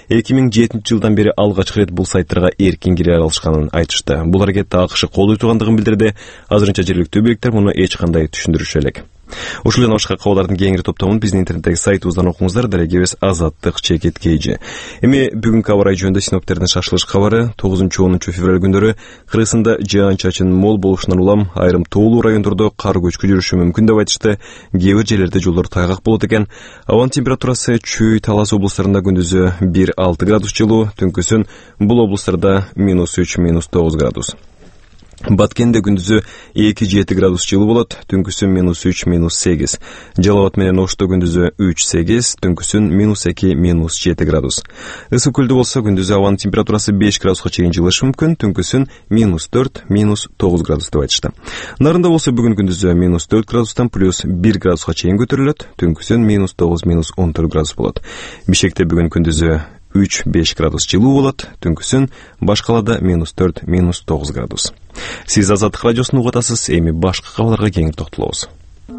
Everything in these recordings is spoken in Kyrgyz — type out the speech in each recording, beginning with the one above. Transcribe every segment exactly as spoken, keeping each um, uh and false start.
эки миң жетинчи жылдан бери алгачкы ирет бул сайттарга эркин кире алышканын айтышты. Бул аракетти АКШ колдой тургандыгын билдирди. Азырынча жергиликтүү бийликтер муну эч кандай түшүндүрүшү элек. Ушул жана башка кабарлардын кеңири топтомун биздин интернеттеги сайтыбыздан окуңуздар. Дарегебиз Азаттык чекит кейжи. Эми бүгүнкү аба ырайы жөнүндө синоптиктердин шашылыш кабары. тогузунчу онунчу февраль күндөрү Кыргызстанда жаан-чачын мол болушунан улам айрым тоолуу райондордо кар көчкү жүрүшү мүмкүн деп айтышты. Кээ бир жерлерде жолдор тайгак болот экен. Абанын температурасы Чүй, Талас облустарында күндүзү бир алты градус жылуу, түнкүсүн бул облустарда минус үч минус тогуз градус. Баткенде күндүзү эки жети градус жылуу болот, түнкүсүн минус үч минус сегиз. Жалал Абад менен Ошто күндүзү үч сегиз, түнкүсүн минус эки минус жети градус. Ысык көлдө болсо күндүзү абанын температурасы беш градуска чейин жылышы мүмкүн, түнкүсүн минус төрт минус тогуз градус деп айтышты. Нарында болсо бүгүн күндүзү минус төрт градустан плюс бир градуска чейин көтөрүлөт, түнкүсүн минус тогуз минус он төрт градус болот. Бишкекте бүгүн күндүзү үч беш градус жылуу болот, түнкүсүн баш калаада минус төрт минус тогуз градус. Сиз Азаттык радиосун угуп атасыз. Эми башка кабарларга кеңири токтолобуз.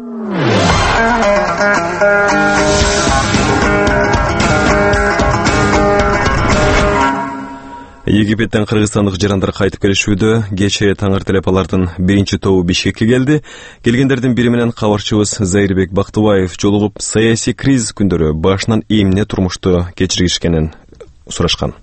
Египеттен кыргызстандык жарандар кайтып келишүүдө. Кечээ таңертелеп алардын биринчи тобу Бишкекке келди. Келгендердин бири менен кабарчыбыз Зайырбек Бактыбаев жолугуп, саясий кризис күндөрү башынан эмне турмушту кечиришкенин сурашкан.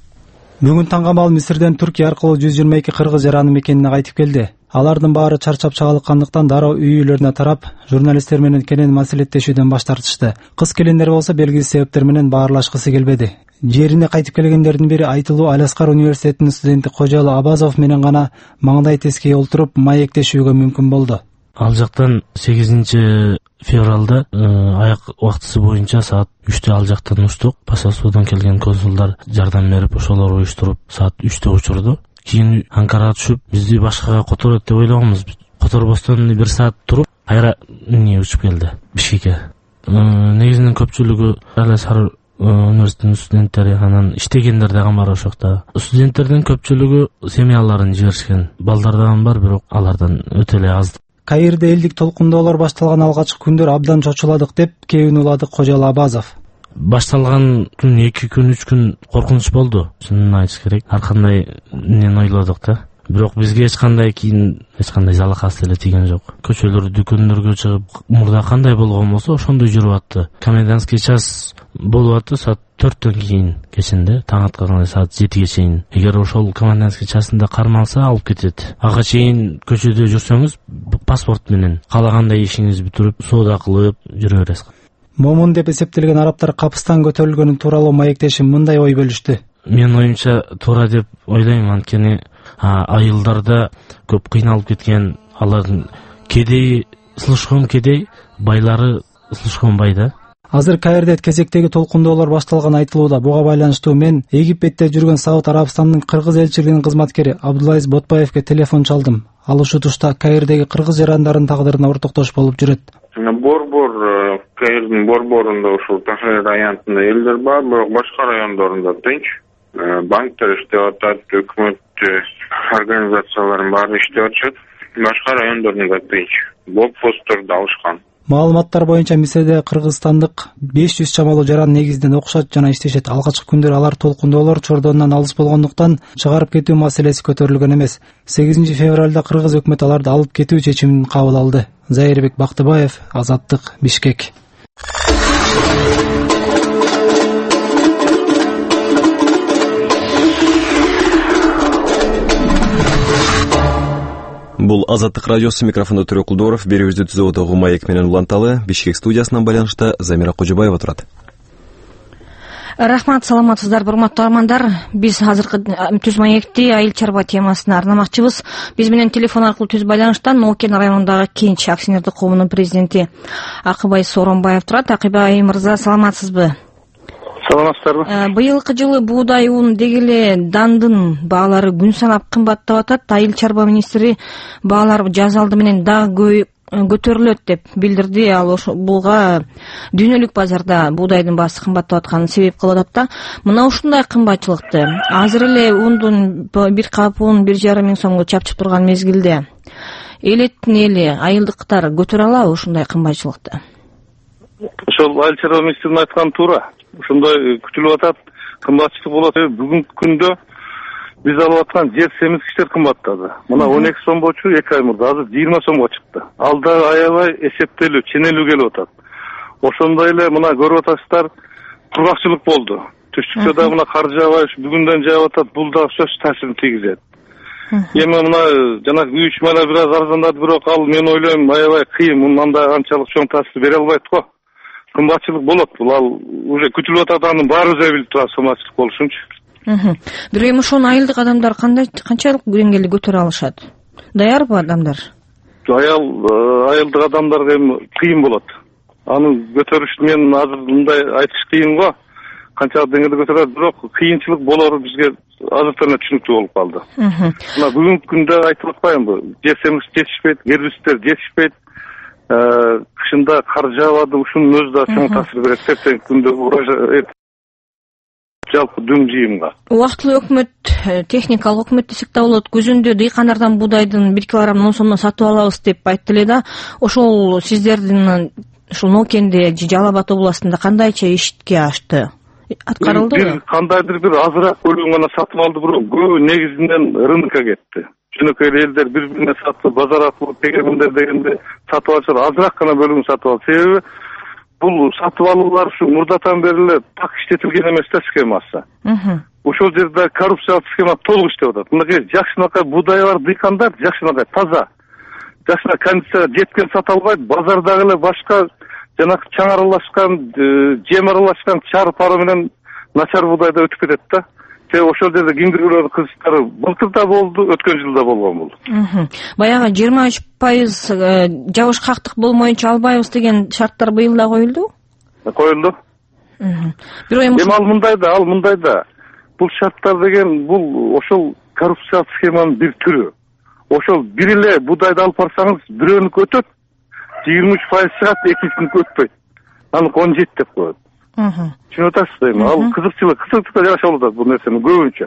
Бүгүн таңгамал Мисирден Түркия аркылуу жүз жыйырма эки кыргыз жараны мекенине кайтып келди. Алардын баары чарчап чагылыккандыктан дароо үй үйлөрүнө тарап, журналисттер менен кенен маселеттешүүдөн баш тартышты. Кыз келиндер болсо белгисиз себептер менен баарлашкысы келбеди. Жерине кайтып келгендердин бири айтылуу Аляскар университетинин студенти Кожалы Абазов менен гана маңдай тескей олтуруп маектешүүгө мүмкүн болду. Ал жактан сегизинчи февралда аяк убактысы боюнча саат үчтө ал жактан учтук. Посольстводон келген консулдар жардам берип, ошолор уюштуруп саат үчтө учурду. Кийин Анкарага түшүп, бизди башкага которот деп ойлогонбуз. Которбостон бир саат туруп, кайра эмне учуп келди Бишкекке. Негизинен көпчүлүгү Аляскар университетинин студенттери, анан иштегендер дагы бар ошокто. Студенттердин көпчүлүгү семьяларын жиберишкен. Балдар дагы бар, бирок алардан өтө эле аз. Каирде элдик толкундоолор башталган алгачкы күндөр абдан чочуладык деп кебин улады Кожалы Абазов. Башталган күн эки күн үч күн коркунуч болду. Чынын айтыш керек. Ар кандай эмнени ойлодук да. Бирок бизге эч кандай кийин эч кандай жалакасы эле тийген жок. Көчөлөр, дүкөндөргө чыгып, мурда кандай болгон болсо ошондой жүрүп атты. Комендантский час болуп атты саат төрттөн кийин кечинде, таң атканда саат жетиге чейин. Эгер ошол комендантский часында кармалса алып кетет. Ага чейин көчөдө жүрсөңүз паспорт менен каалагандай ишиңизди бүтүрүп, соода кылып жүрө бересиз. Момун деп эсептелген арабтар капыстан көтөрүлгөнү тууралуу маектешип мындай ой бөлүштү. Мен оюмча туура деп ойлойм, анткени айылдарда көп кыйналып кеткен, алардын кедей, слишком кедей, байлары слишком бай да. Азыр Каирде кезектеги толкундоолор башталган айтылууда. Буга байланыштуу мен Египетте жүргөн Сауд Арабстандын кыргыз элчилигинин кызматкери Абдулайыз Ботбаевге телефон чалдым. Ал ушул тушта Каирдеги кыргыз жарандарын тагдырына ортоктош болуп жүрөт. Борбор, Каирдин борборунда ушул Тахрир районунда элдер бар, бирок башка райондорунда тынч. Банктар иштеп атат, өкмөт организацияларын баары иштеп атышат. Башка райондорунда тынч. Блокпостторду алышкан. Маалыматтар боюнча Мисирде кыргызстандык беш жүз чамалуу жаран негизинен окушат жана иштешет. Алгачкы күндөр алар толкундоолор чордонунан алыс болгондуктан чыгарып кетүү маселеси көтөрүлгөн эмес. сегизинчи февралда кыргыз өкмөтү аларды алып кетүү чечимин кабыл алды. Зайырбек Бактыбаев, Азаттык, Бишкек. Бул Азаттык радиосу, микрофондо Төрө Кулдоров, берүүбүздү түзүүдөгү маек менен уланталы. Бишкек студиясынан байланышта Замира Кожобаева турат. Рахмат, саламатсыздар, урматтуу армандар. Биз азыркы түз маекти айыл чарба темасына арнамакчыбыз. Биз менен телефон аркылуу түз байланыштан Нокен районундагы Кенч акционердик коомунун президенти Акыбай Сооронбаев турат. Акыбай мырза, саламатсызбы? Саламатсыздарбы? Быйылкы жылы буудай ун деги эле дандын баалары күн санап кымбаттап атат. Айыл чарба министри баалар жаз алды менен дагы көтөрүлөт деп билдирди. Ал буга дүйнөлүк базарда буудайдын баасы кымбаттап атканын себеп кылып атат да. Мына ушундай кымбатчылыкты азыр эле ундун бир кап ун бир жарым миң сомго чапчып турган мезгилде элеттин эли, айылдыктар көтөрө алабы ушундай кымбатчылыкты? Ошол айыл чарба министринин айтканы туура. Ошондой күтүлүп атат. кымбатчылык болот. Бүгүнкү күндө биз алып аткан жер семизгичтер кымбаттады. Мына он эки сом болчу эки ай мурда, азыр жыйырма сомго чыкты. Ал дагы аябай эсептелүү, ченелүү келип атат. Ошондой эле мына көрүп атасыздар, кургакчылык болду. Түштүкчө дагы мына кар жаабай бүгүндөн жаап атат, бул дагы сөзсүз таасирин тийгизет. Эми мына жанагы үй ичмалар бир аз арзандады, бирок ал мен ойлойм аябай кыйын, мында анчалык чоң таасир бере албайт го. Кымбатчылык болот, бул ал уже күтүлүп атат, анын баарыбыз билип турабыз кымбатчылык болушунчу. Бирок эми ошону айылдык адамдар кандай канчалык деңгээлде көтөрө алышат? Даярбы адамдар? Аял айылдык адамдарга эми кыйын болот. Аны көтөрүш мен азыр мындай айтыш кыйын го. Канчалык деңгээлде көтөрөт, бирок кыйынчылык болору бизге азыртана түшүнүктүү болуп калды. Мына бүгүнкү күндө айтып атпаймынбы? Жер семиз жетишпейт, гербицидер жетишпейт. Кышында кар жаабады, ушунун өзү да чоң таасир берет. Эртеңки күндө урожай жалпы дүң жыйымга. Убактылуу өкмөт, техникалык өкмөт десек да болот, көзүндө дыйкандардан буудайдын бир килограмм он сомдон сатып алабыз деп айтты эле да. Ошол сиздердин ушул Нокенде же Жалал Абад областында кандайча ишке ашты? Аткарылдыбы? Бир кандайдыр бир азыраак бөлүгүн гана сатып алды, бирок көбү негизинен рынокко кетти. Жөнөкөй элдер бири-бирине сатып, базар аркылуу тегеминдер дегенде сатып алышат, азыраак гана бөлүгүн сатып алды. Себеби бул сатып алуулар ушу мурдатан бери эле так иштетилген эмес да схемасы. Ошол жерде коррупциялык схема толук иштеп атат. Мынакей жакшынакай буудай бар дыйкандар, жакшынакай таза, жакшынакай кондиция жеткен сата албайт, базардагы эле башка жанагы чаң аралашкан, жем аралашкан чар пары менен начар буудайда өтүп кетет да. Себеби ошол жерде кимдирүүлөрдүн кызыктары былтыр да болду, өткөн жылда болгон бул. Баягы жыйырма үч пайыз жабышкактык болмоюнча албайбыз деген шарттар быйыл да коюлду? Коюлду. Бирок эми ал мындай да, ал мындай да. Бул шарттар деген бул ошол коррупциялык схеманын бир түрү. Ошол бир эле буудайды алып барсаңыз, бирөөнүкү өтөт, жыйырма үч пайыз чыгат, экинчиники өтпөйт. Аныкы он жети деп коет. Түшүнүп атасызбы эми? Ал кызыкчылык, кызыктыкка жараша болот бул нерсени көбүнчө.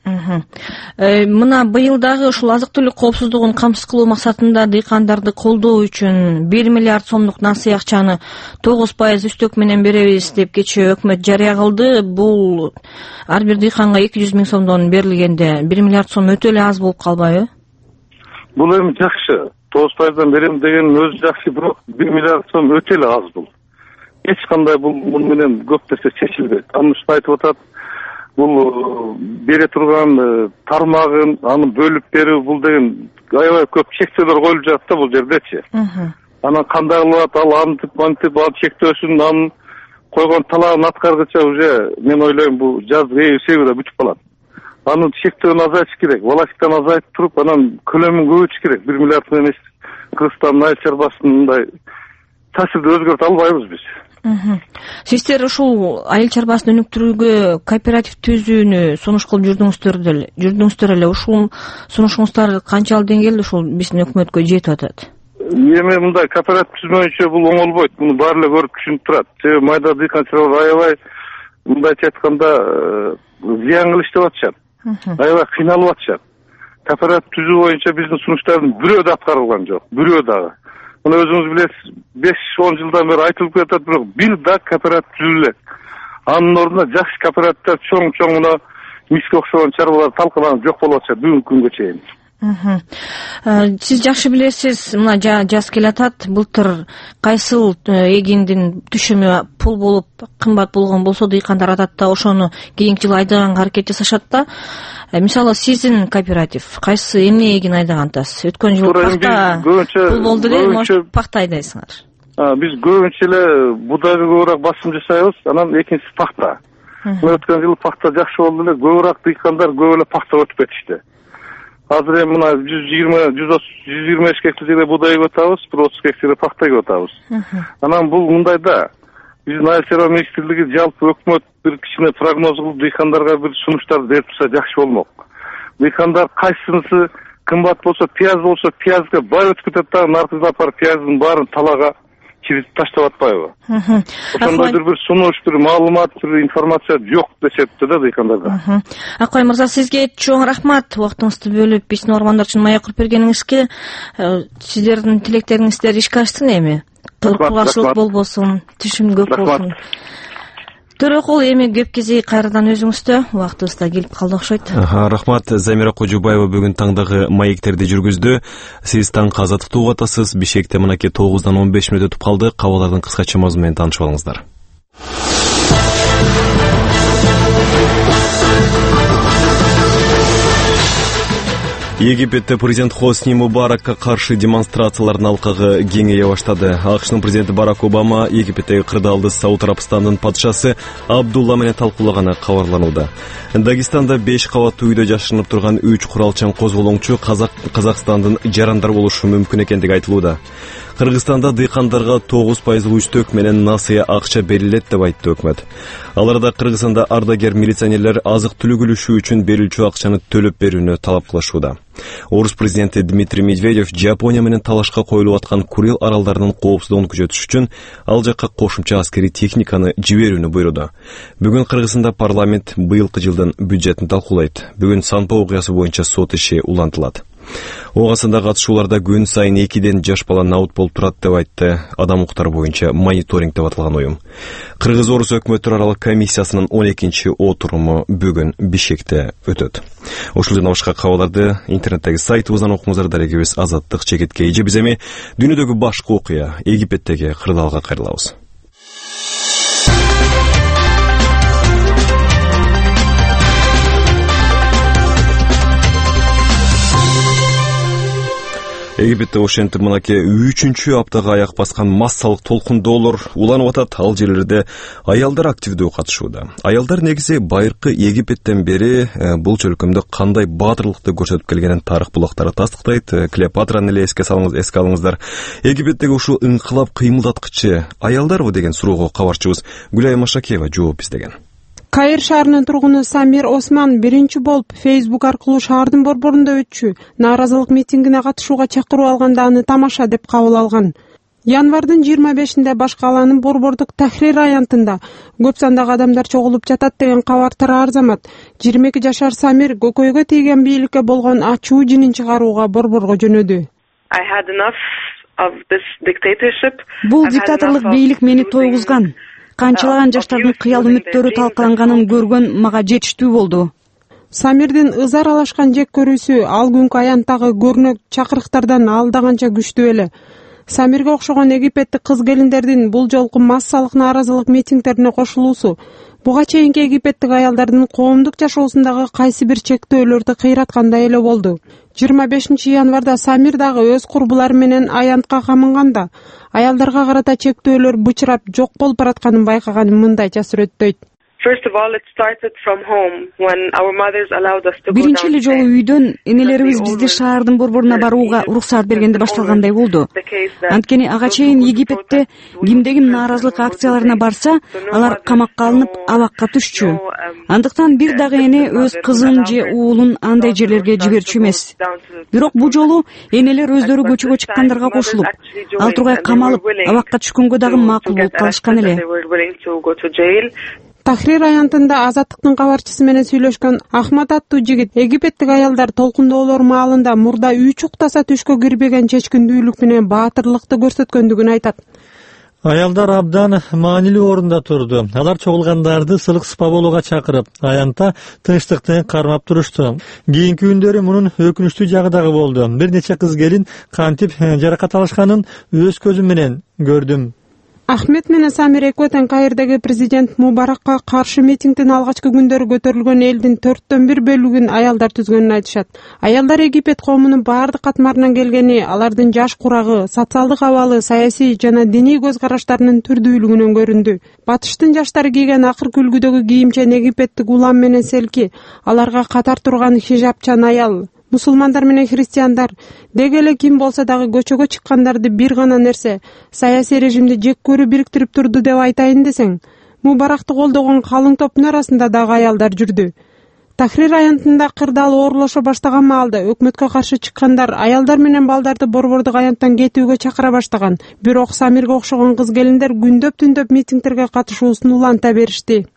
Мына быйыл дагы ушул азык-түлүк коопсуздугун камсыз кылуу максатында дыйкандарды колдоо үчүн бир миллиард сомдук насый акчаны тогуз пайыз үстөк менен беребиз деп кечээ өкмөт жарыя кылды. Бул ар бир дыйканга эки жүз миң сомдон берилгенде бир миллиард сом өтө эле аз болуп калбайбы? Бул эми жакшы. тогуз пайыздан берем деген өзү жакшы, бирок бир миллиард сом өтө эле аз бул. Эч кандай бул муну менен көп нерсе чечилбейт. Анын үстүнө айтып атат, бул бере турган тармагын, аны бөлүп берүү, бул деген аябай көп чектөөлөр коюлуп жатат да бул жердечи. Анан кандай кылып ал антип, антип, ал чектөөсүн, анын койгон талабын аткаргыча уже мен ойлойм бул жаз себи да бүтүп калат. Анын чектөөнү азайтыш керек, власттан азайтып туруп, анан көлөмүн көбөйтүш керек. бир миллиард менен Кыргызстандын айыл чарбасын мындай таасирди өзгөртө албайбыз биз. Сиздер ушул айыл чарбасын өнүктүрүүгө кооператив түзүүнү сунуш кылып жүрдүңүздөр эле, жүрдүңүздөр эле. Ушул сунушуңуздар канчалык деңгээлде ушул биздин өкмөткө жетип атат? Эми мындай кооператив түзмөйүнчө бул оңолбойт. Муну баары эле көрүп түшүнүп турат. Себеби майда дыйканчылар аябай мындайча айтканда зыян кылып иштеп атышат. Аябай кыйналып атышат. Кооператив түзүү боюнча биздин сунуштардын бирөө да аткарылган жок, бирөө дагы. Муну өзүңүз билесиз, беш он жылдан бери айтылып келатат, бирок бир да кооператив түзүлө. Анын ордуна жакшы кооперативдер чоң-чоң мына миске окшогон чарбалар талкаланып жок болуп атышат бүгүнкү күнгө чейин. Сиз жакшы билесиз, мына жаз келатат, былтыр кайсыл эгиндин түшүмү пул болуп кымбат болгон болсо дыйкандар адатта ошону кийинки жылы айдаганга аракет жасашат да. Мисалы сиздин кооператив кайсы эмне эгин айдаган атасыз? Өткөн жылы пахта пул болду эле, может пахта айдайсыңар? Биз көбүнчө эле будайга көбүрөөк басым жасайбыз, анан экинчиси пахта. Өткөн жылы пахта жакшы болду эле, көбүрөөк дыйкандар көп эле пахтага өтүп кетишти. Азыр эми мына жүз жыйырма жүз жыйырма беш гектар жерде будай эгип атабыз, бир отуз гектар пахта эгип атабыз. Анан бул мындай да, биздин айыл чарба министрлиги жалпы өкмөт бир кичине прогноз кылып дыйкандарга бир сунуштарды берип турса жакшы болмок. Дыйкандар кайсынысы кымбат болсо, пияз болсо, пиязга бай өтүп кетет да, наркызга апарып пияздын баарын талага чиритип таштап атпайбы? Ошондой бир сунуш, бир маалымат, бир информация жок дешепти да дыйкандарга. Акбай мырза, сизге чоң рахмат убактыңызды бөлүп биздин ормандар үчүн маек куруп бергениңизге. Сиздердин тилектериңиздер ишке ашсын эми. Кургакчылык болбосун, түшүм көп болсун. Төрөкул, эми көп кезеги кайрадан өзүңүздө, убактыбыз да келип калды окшойт. Рахмат. Замира Кожубаева бүгүн таңдагы маектерди жүргүздү. Сиз таң Азаттыкты угуп атасыз. Бишкекте мынакей тогуздан он беш мүнөт өтүп калды. Кабарлардын кыскача мазмуну менен таанышып алыңыздар. Египетте президент Хосни Мубаракка каршы демонстрациялардын алкагы кеңейе баштады. АКШнын президенти Барак Обама Египеттеги кырдаалды Сауд Арабстандын падышасы Абдулла менен талкуулаганы кабарланууда. Дагестанда беш кабаттуу үйдө жашынып турган үч куралчан козголоңчу Казакстандын жарандар болушу мүмкүн экендиги айтылууда. Кыргызстанда дыйкандарга тогуз пайыздык үстөк менен насыя акча берилет деп айтты өкмөт. Аларда Кыргызстанда ардагер милиционерлер азык-түлүк үлүшү үчүн берилчү акчаны төлөп берүүнү талап кылышууда. Орус президенти Дмитрий Медведев Жапония менен талашка коюлуп аткан Курил аралдарынын коопсуздугун күзөтүш үчүн ал жакка кошумча аскерий техниканы жиберүүнү буйруду. Бүгүн Кыргызстанда парламент быйылкы жылдын бюджетин талкуулайт. Бүгүн Санпа окуясы боюнча сот иши улантылат. Оңасында катышууларда күн сайын экиден жаш бала наут болуп турат деп айтты Адам укуктары боюнча мониторинг деп аталган уюм. Кыргыз-Орус өкмөттөр аралык комиссиясынын он экинчи отуруму бүгүн Бишкекте өтөт. Ушул жана башка кабарларды интернеттеги сайтыбыздан окуңуздар. Дарегибиз Азаттык чекитке эже. Биз эми дүйнөдөгү башкы окуя Египеттеги кырдаалга кайрылабыз. Египетте ошентип мынакей үчүнчү аптага аяк баскан массалык толкундоолор уланып атат. Ал жерлерде аялдар активдүү катышууда. Аялдар негизи байыркы Египеттен бери бул чөлкөмдө кандай баатырлыкты көрсөтүп келгенин тарых булактары тастыктайт. Клеопатраны эле эске салыңыз, эске алыңыздар. Египеттеги ушул ыңкылап кыймылдаткычы аялдарбы деген суроого кабарчыбыз Гүлай Машакеева жооп издеген. Каир шаарынын тургуну Самир Осман биринчи болуп Facebook аркылуу шаардын борборунда өтчү нааразылык митингине катышууга чакыруу алганда аны тамаша деп кабыл алган. Январдын жыйырма бешинде баш калаанын борбордук Тахрир аянтында көп сандагы адамдар чогулуп жатат деген кабар тараарзамат жыйырма эки жашар Самир көкөйгө тийген бийликке болгон ачуу жинин чыгарууга борборго жөнөдү. Бул диктаторлук бийлик мени тойгузган. Канчалаган жаштардын кыял үмүттөрү талкаланганын көргөн мага жетиштүү болду. Самирдин ыза аралашкан жек көрүүсү ал күнкү аянттагы көрнөк чакырыктардан алдаганча күчтүү эле. Самирге окшогон Египеттик кыз-келиндердин бул жолку массалык нааразылык митингдерине кошулуусу буга чейинки Египеттик аялдардын коомдук жашоосундагы кайсы бир чектөөлөрдү кыйраткандай эле болду. жыйырма бешинчи январда Самир дагы өз курбулары менен аянтка камынганда аялдарга карата чектөөлөр бычырап жок болуп баратканын байкаганын мындайча сүрөттөйт. Биринчи эле жолу үйдөн энелерибиз бизди шаардын борборуна барууга уруксаат бергенде башталгандай болду. Анткени ага чейин Египетте кимде ким нааразылык акцияларына барса, алар камакка алынып абакка түшчү. Андыктан бир дагы эне өз кызын же уулун андай жерлерге жиберчү эмес. Бирок бул жолу энелер өздөрү көчөгө чыккандарга кошулуп, ал тургай камалып, абакка түшкөнгө дагы макул болуп калышкан эле. Тахрир аянтында Азаттыктын кабарчысы менен сүйлөшкөн Ахмат аттуу жигит Египеттик аялдар толкундоолор маалында мурда үч уктаса түшкө кирбеген чечкиндүүлүк менен баатырлыкты көрсөткөндүгүн айтат. Аялдар абдан маанилүү орунда турду. Алар чогулгандарды сылык сыпа болууга чакырып, аянтта тынчтыкты кармап турушту. Кийинки күндөрү мунун өкүнүчтүү жагы дагы болду. Бир нече кыз келин кантип жаракат алышканын өз көзүм менен көрдүм. Ахмет менен Самир экөөтөн Каирдеги президент Мубаракка каршы митингдин алгачкы күндөрү көтөрүлгөн элдин төрттөн бир бөлүгүн аялдар түзгөнүн айтышат. Аялдар Египет коомунун баардык катмарынан келгени, алардын жаш курагы, социалдык абалы, саясий жана диний көз караштарынын түрдүүлүгүнөн көрүндү. Батыштын жаштары кийген акыркы үлгүдөгү кийимчен Египеттик улам менен селки, аларга катар турган хижапчан аял, мусулмандар менен христиандар, деги эле ким болсо дагы көчөгө чыккандарды бир гана нерсе саясий режимди жек көрүү бириктирип турду деп айтайын десең, Мубаракты колдогон калың топтун арасында дагы аялдар жүрдү. Тахрир аянтында кырдаал оорлошо баштаган маалда өкмөткө каршы чыккандар аялдар менен балдарды борбордук аянттан кетүүгө чакыра баштаган. Бирок Самирге окшогон кыз-келиндер күндөп-түндөп митингдерге катышуусун уланта беришти.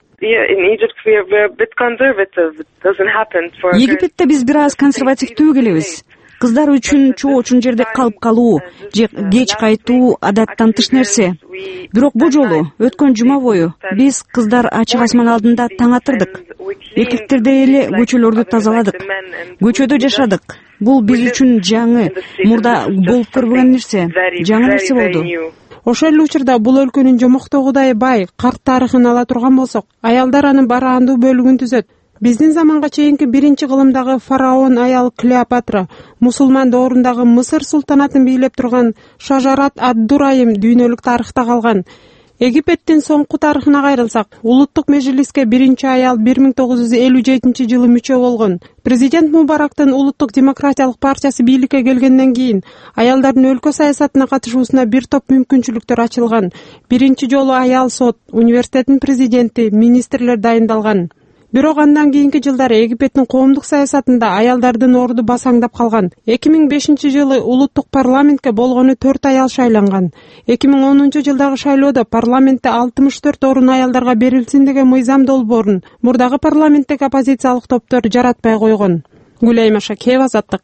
Египетте биз бир аз консервативдүү келебиз. Кыздар үчүн чоочун жерде калып калуу же кеч кайтуу адаттан тыш нерсе. Бирок бул жолу өткөн жума бою биз кыздар ачык асман алдында таң атырдык. Эркектердей эле көчөлөрдү тазаладык. Көчөдө жашадык. Бул биз үчүн жаңы, мурда болуп көрбөгөн нерсе, жаңы нерсе болду. Ошол эле учурда бул өлкөнүн жомоктогудай бай, карт тарыхын ала турган болсок, аялдар анын бараандуу бөлүгүн түзөт. Биздин заманга чейинки биринчи кылымдагы фараон аял Клеопатра, мусулман доорундагы Мысыр султанатын бийлеп турган Шажарат ад-Дурайым дүйнөлүк тарыхта калган. Египеттин соңку тарыхына кайрылсак, улуттук межлиске биринчи аял бир миң тогуз жүз элүү жетинчи жылы мүчө болгон. Президент Мубарактын улуттук демократиялык партиясы бийликке келгенден кийин аялдардын өлкө саясатына катышуусуна бир топ мүмкүнчүлүктөр ачылган. Биринчи жолу аял сот, университеттин президенти, министрлер дайындалган. Бирок андан кийинки жылдары Египеттин коомдук саясатында аялдардын орду басаңдап калган. эки миң бешинчи жылы улуттук парламентке болгону төрт аял шайланган. эки миң онунчу жылдагы шайлоодо парламентте алтымыш төрт орун аялдарга берилсин деген мыйзам долбоорун мурдагы парламенттеги оппозициялык топтор жаратпай койгон. Гүлайма Шакеева, Азаттык.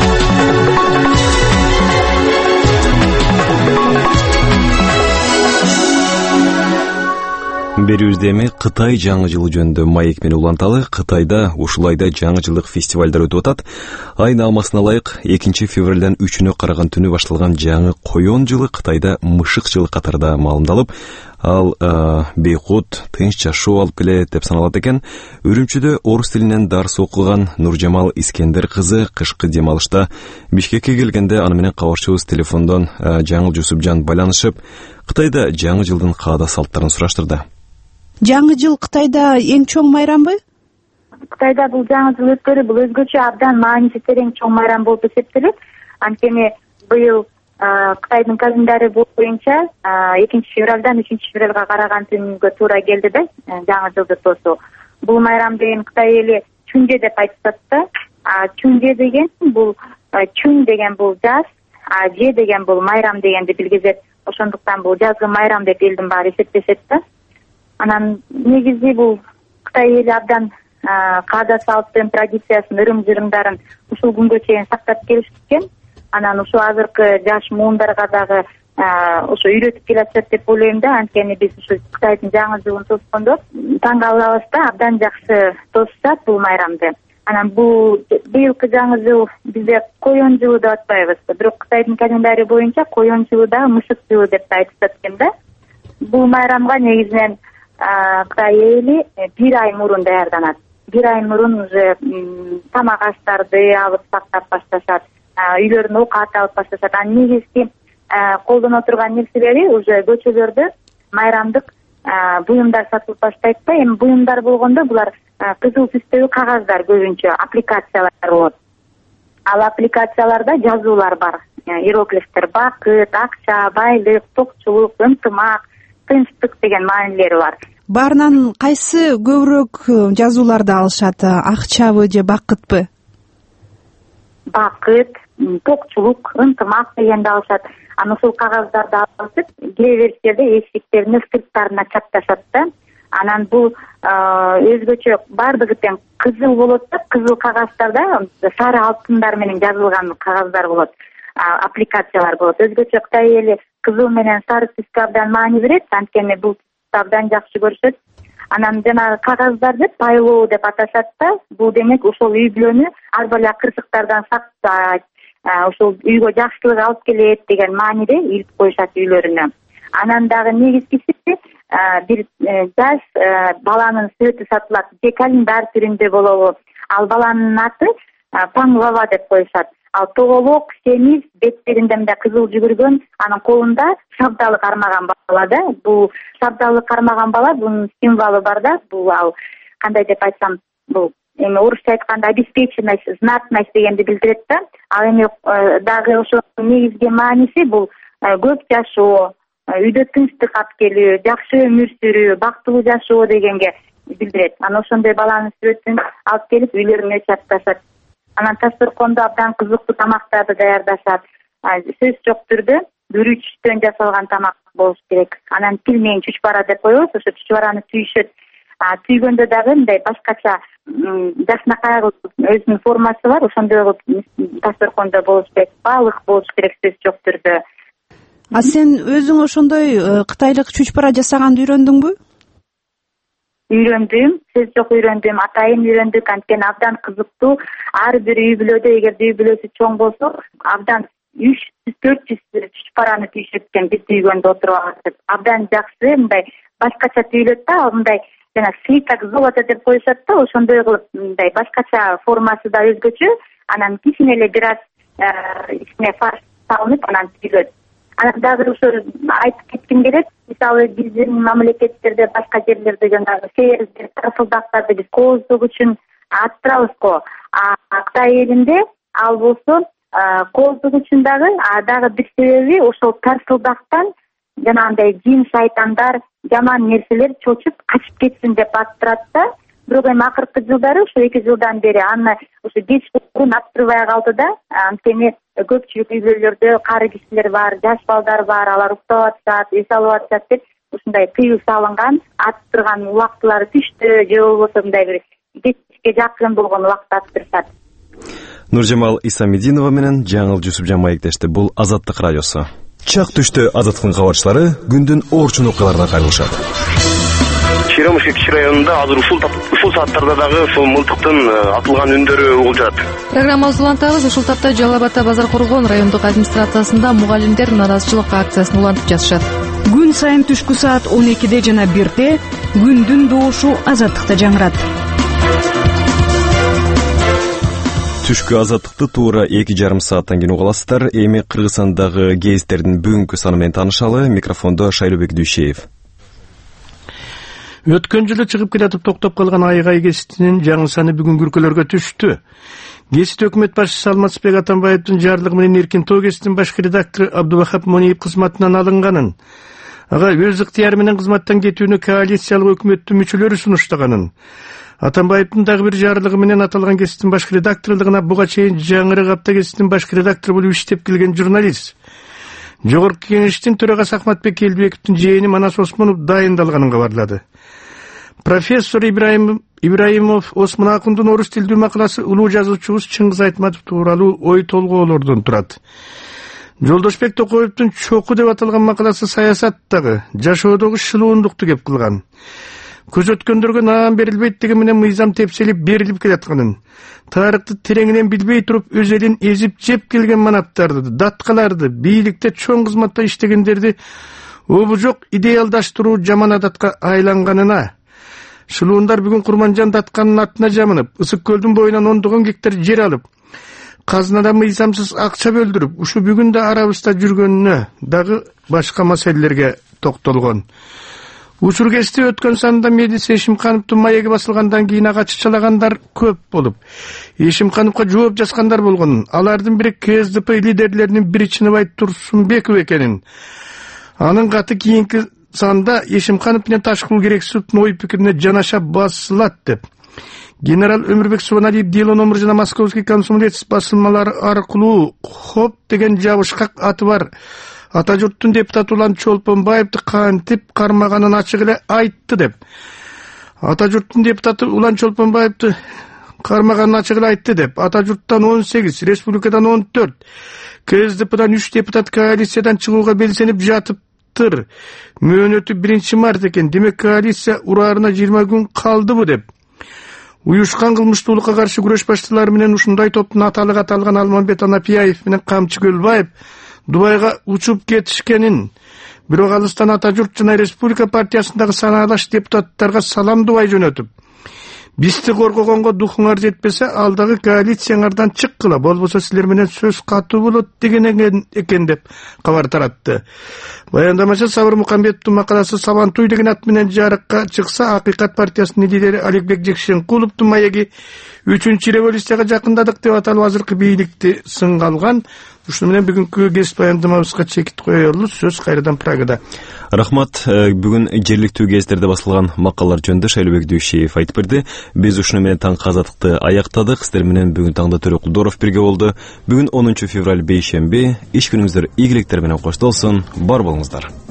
Берүүбүздө эми Кытай жаңы жылы жөнүндө маек менен уланталы. Кытайда ушулайда жаңы жылдык фестивалдар өтүп атат. Ай наамасына ылайык экинчи февралдан үчүнө караган түнү башталган жаңы коён жылы Кытайда мышык жылы катарында маалымдалып, ал бейкут, тынч жашоо алып келет деп саналат экен. Үрүмчүдө орус тилинен дарс окуган Нуржамал Искендер кызы кышкы демалышта Бишкекке келгенде аны менен кабарчыбыз телефондон Жаңыл Жусупжан байланышып, Кытайда жаңы жылдын каада салттарын сураштырды. Жаңы жыл Кытайда эң чоң майрамбы? Кытайда бул жаңы жыл өткөрүү бул өзгөчө абдан мааниси терең чоң майрам болуп эсептелет. Анткени быйыл Кытайдын календари боюнча экинчи февралдан үчүнчү февралга караган түнгө туура келди да, жаңы жылды тосуу. Бул майрам деген Кытай эли чүнже деп айтышат да. Чүнже деген бул чүн деген бул жаз, а же деген бул майрам дегенди билгизет. Ошондуктан бул жазгы майрам деп элдин баары эсептешет да. Анан негизи бул Кытай эли абдан каада салттын, традициясын, ырым-жырымдарын ушул күнгө чейин сактап келишкен. Анан ушу азыркы жаш муундарга дагы ошо үйрөтүп келатышат деп ойлойм да. Анткени биз ушу Кытайдын жаңы жылын тоскондо таң калабыз да, абдан жакшы тосушат бул майрамды. Анан бул быйылкы жаңы жыл бизде коён жылы деп атпайбыз, бирок Кытайдын календари боюнча коён жылы да мышык жылы деп айтышат экен да. Бул майрамга негизинен Кытай эли бир ай мурун даярданат. Бир ай мурун уже тамак аштарды алып сактап башташат, үйлөрүнө оокат алып башташат. Анын негизги колдоно турган нерселери уже көчөлөрдө майрамдык буюмдар сатылып баштайт да. Эми буюмдар болгондо булар кызыл түстөгү кагаздар, көбүнчө аппликациялар болот. Ал аппликацияларда жазуулар бар. Иероглифтер: бакыт, акча, байлык, токчулук, ынтымак, тынчтык деген маанилери бар. Баарынан кайсы көбүрөөк жазууларды алышат? Акчабы же бакытпы? Бакыт, токчулук, ынтымак дегенди алышат. Анан ушул кагаздарды алып кире бериштерде эшиктерине сырттарына чапташат да. Анан бул өзгөчө бардыгы тең кызыл болот да. Кызыл кагаздарда сары алтындар менен жазылган кагаздар болот, аппликациялар болот. Өзгөчө Кытай эли кызыл менен сары түскө абдан маани берет, анткени бул абдан жакшы көрүшөт. Анан жана кагаздарды пайлоо деп аташат да. Бул демек ошол үй бүлөнү ар бала кырсыктардан сактайт, ошол үйгө жакшылык алып келет деген мааниде илип коюшат үйлөрүнө. Анан дагы негизгиси бир жаш баланын сүрөтү сатылат, же календарь түрүндө болобу. Ал баланын аты Паңлава деп коюшат. Ал тоголок, семиз, беттеринде мындай кызыл жүгүргөн, анын колунда шабдалы кармаган бала да. Бул шабдалы кармаган бала, бунун символу бар да. Бул ал кандай деп айтсам, бул эми орусча айтканда обеспеченность, знатность дегенди билдирет да. Ал эми дагы ошо негизги мааниси бул көп жашоо, үйдө тынчтык алып келүү, жакшы өмүр сүрүү, бактылуу жашоо дегенге билдирет. Анан ошондой баланын сүрөтүн алып келип үйлөрүнө чапташат. Анан тасторкондо абдан кызыктуу тамактарды даярдашат. Сөз жок түрдө бүрүчтөн жасалган тамак болуш керек. Анан тил менен чүчпара деп коебуз, ошо чүчпараны түйүшөт. түйгөндө дагы мындай башкача жакшынакай кылып өзүнүн формасы бар, ошондой кылып дасторкондо болуш керек, баалык болуш керек, сөз жок түрдө. А сен өзүң ошондой кытайлык чучпара жасаганды үйрөндүңбү? Үйрөндүм, сөз жок үйрөндүм, атайын үйрөндүк, анткени абдан кызыктуу. Ар бир үй бүлөдө, эгерде үй бүлөсү чоң болсо, абдан үч жүз төрт жүз чучпараны түйүшөт экен, бир түйгөндө отуруп алып. Абдан жакшы, мындай башкача түйүлөт да, мындай жана слиток золото деп коюшат да, ошондой кылып мындай башкача формасы да өзгөчө, анан кичине эле бир аз ичине фарш салынып анан түйүлөт. Анан дагы ошо айтып кетким келет, мисалы биздин мамлекеттерде, башка жерлерде жанагы сеердер, тарсылдактарды биз кооздук үчүн аттырабыз го. А Кытай элинде ал болсо кооздук үчүн дагы, а дагы бир себеби ошол тарсылдактан жанагындай жин шайтандар, жаман нерселер чочуп качып кетсин деп аттырат да. Бирок эми акыркы жылдары, ошо эки жылдан бери аны ошо кеч курун аттырбай калды да. Анткени көпчүлүк үй бүлөлөрдө кары кишилер бар, жаш балдар бар, алар уктап атышат, эс алып атышат деп ушундай тыюу салынган, аттырган убактылары түштү, же болбосо мындай бир кечке жакын болгон убакта аттырышат. Нуржамал Исамидинова менен Жаңыл Жусупжан маектешти. Бул Азаттык радиосу. Чак түштө Азаттыктын кабарчылары күндүн орчун окуяларына кайрылышат. Черемушка кичи районунда азыр ушул ушул сааттарда дагы ушул мылтыктын атылган үндөрү угулуп жатат. Программабызды улантабыз. Ушул тапта Жалал Абад базар коргон райондук администрациясында мугалимдер нааразычылык акциясын улантып жатышат. Күн сайын түшкү саат он экиде жана бирде күндүн добушу Азаттыкта жаңырат. Түшкү Азаттыкты туура эки жарым сааттан кийин угаласыздар. Эми Кыргызстандагы гезиттердин бүгүнкү саны менен таанышалы. Микрофондо Шайлообек Дүйшеев. Өткөн жылы чыгып келатып токтоп калган Айгай гезитинин жаңы саны бүгүн күркөлөргө түштү. Гезит өкмөт башчысы Алмазбек Атамбаевдин жарлыгы менен Эркин Тоо гезитинин баш редактору Абдубахап Мониев кызматынан алынганын, ага өз ыктыяры менен кызматтан кетүүнү коалициялык өкмөттүн мүчөлөрү сунуштаганын, Атамбаевдин дагы бир жарлыгы менен аталган гезиттин баш редакторлугуна буга чейин жаңырык апта гезитинин баш редактору болуп иштеп келген журналист, Жогорку Кеңештин төрагасы Ахматбек Келбековдун жээни Манас Осмонов дайындалганын кабарлады. Профессор Ибраим Ибраимов Осмон Акундун орус тилдүү макаласы улуу жазуучубуз Чыңгыз Айтматов тууралуу ой толгоолордон турат. Жолдошбек Токоевдун Чоку деп аталган макаласы саясаттагы, жашоодогу шылуундукту кеп кылган. Көзөткөндөргө наам берилбейт деген менен мыйзам тепселип берилип келатканын, тарыхты тереңинен билбей туруп өз элин эзип жеп келген манаптарды, даткаларды, бийликте чоң кызматта иштегендерди обу жок идеалдаштыруу жаман адатка айланганына, шылуундар бүгүн Курманжан Датканын атына жамынып, Ысык көлдүн боюнан ондогон гектар жер алып, казынада мыйзамсыз акча бөлдүрүп, ушу бүгүн да арабызда жүргөнүнө дагы башка маселелерге токтолгон. Учур кести өткөн санда Медис Эшимкановдун маеги басылгандан кийин ага чычалагандар көп болуп, Эшимкановго жооп жазгандар болгонун, алардын бири Ка Эс Дэ Пэ лидерлеринин бири Чыныбай Турсунбеков экенин, анын каты кийинки санда Эшимканов менен Ташкул Керексуовдун ой пикирине жанаша басылат деп. Генерал Өмүрбек Субаналиев дело номер жана Московский комсомолец басылмалары аркылуу хоп деген жабышкак аты бар ата журттун депутаты Улан Чолпонбаевди кантип кармаганын ачык эле айтты деп. Ата журттун депутаты Улан Чолпонбаевди кармаганын ачык эле айтты деп. Ата журттан он сегиз, республикадан он төрт, Ка Эс Дэ Пэдан үч депутат коалициядан чыгууга белсенип жатыптыр. Мөөнөтү биринчи март экен. Демек коалиция ураарына жыйырма күн калдыбы деп. Уюшкан кылмыштуулукка каршы күрөш башчылары менен ушундай топтун аталыгы аталган Алмамбет Анапияев менен Камчы Көлбаев Дубайга учуп кетишкенин, бирок алыстан Ата журт жана Республика партиясындагы санаалаш депутаттарга салам дубай жөнөтүп, бизди коргогонго духуңар жетпесе, алдагы коалицияңардан чыккыла, болбосо силер менен сөз катуу болот деген экен деп кабар таратты. Баяндамачы Сабыр Мукамбетовдун макаласы Сабантуй деген ат менен жарыкка чыкса, Акыйкат партиясынын лидери Аликбек Жекшенкуловдун маеги үчүнчү революцияга жакындадык деп аталып азыркы бийликти сынга алган. Ушуну менен бүгүнкү гезит баяндамабызга чекит коелу. Сөз кайрадан Прагада. Рахмат. Бүгүн жергиликтүү гезиттерде басылган макалалар жөнүндө Шайлообек Дүйшеев айтып берди. Биз ушуну менен таңкы азаттыкты аяктадык. Сиздер менен бүгүн таңда Төрө Кулдоров бирге болду. Бүгүн онунчу февраль бейшемби. Иш күнүңүздөр ийгиликтер менен коштолсун. Бар болуңуздар.